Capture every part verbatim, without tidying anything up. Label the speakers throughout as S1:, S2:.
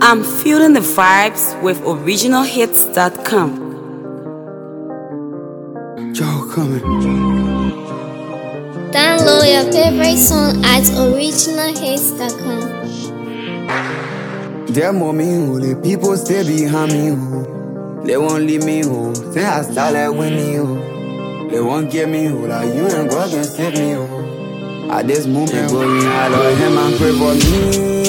S1: I'm feeling the vibes with original hits dot com.
S2: Joe coming.
S3: Download your favorite song at original hits dot com.
S2: They're more me who the people stay behind me who they won't leave me who say I start like Winnie who they won't get me who like you ain't God can save me who at this moment going I love him and pray for me.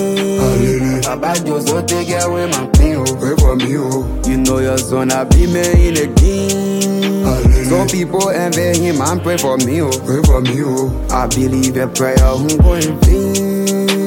S2: About you so take away my pain oh pray for me oh you know your son I be me in the game. Some people envy him and pray for me oh pray for me oh I believe a prayer who go in vain.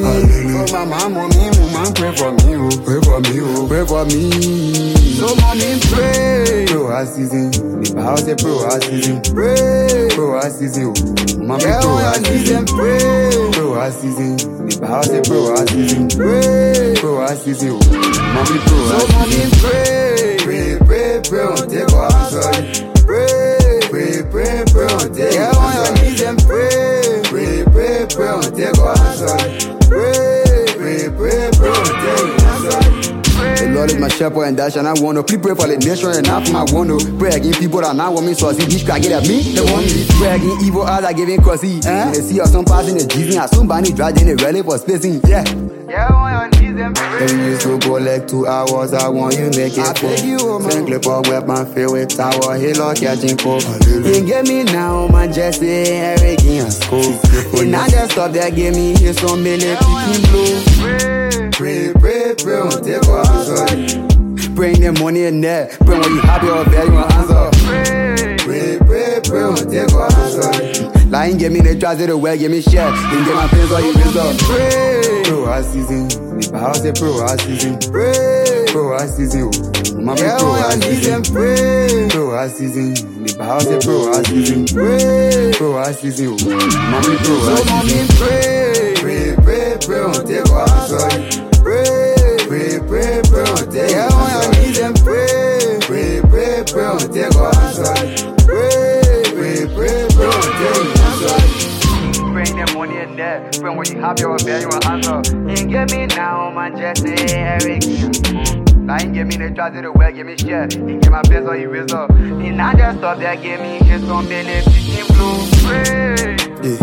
S2: So my mama me woman pray for me oh pray for me oh pray for me. So mommy pray pro a season me house a pro a season pray pro a season oh mommy pro a season pray pro a season me house a pro a season pray pro a season oh mommy pro a season. So mommy pray pray pray pray on take our sorry pray pray pray pray on take yeah on your knees and pray pray pray pray on take our sorry pray pray pray pray on take our sorry. The Lord is my shepherd and that shall not want to. Please pray for the nation and not for my one to. Pray against people that not want me so I see this crack get at me. They want me to pray against evil eyes I give in crazy. Eh? They see us some passing the Jesus and somebody dragged in the rally for spacing. Yeah. Yeah, on your knees and pray. Then you used to go like two hours. I want you make it full. Send clip up with my favorite tower. Halo catching coke. You get me now, my Jesse, Eric in school. And I just stop there, give me here some million kicking blue. Pray, pray, pray, on take our sorry. Bring the money in there. Pray when you happy or there, you want answer. Pray, pray, pray, pray, on take our sorry. Lying, give me the tries of the well, give me share. Then get my friends or you raise up. Pray, pro a season. Me house a pro a season. Pray, pro a season. Mommy pro a season. Pray, pro a season. Me house a pro a season. Pray, pro a season. Mommy pro a season. So mommy pray, pray, pray, pray, on take our sorry. Pray, pray, pray, pray, on take yeah, on your knees and pray. Pray, pray, pray, on take our sorry. Pray, pray, pray, pray, on take our sorry. Bring the money in there. Pray when you happy or bad, you want answer. You get me now, my Jesse, Eric. Now you give me the tries of the well, give me share. You get my best or you raise up. And I just stop there, give me his on Billy, fifteen blue. Pray.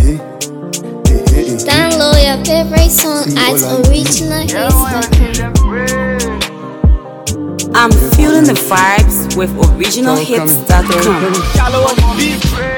S3: Download your favorite song at original hits dot com.
S1: I'm feeling the vibes with original hits dot com.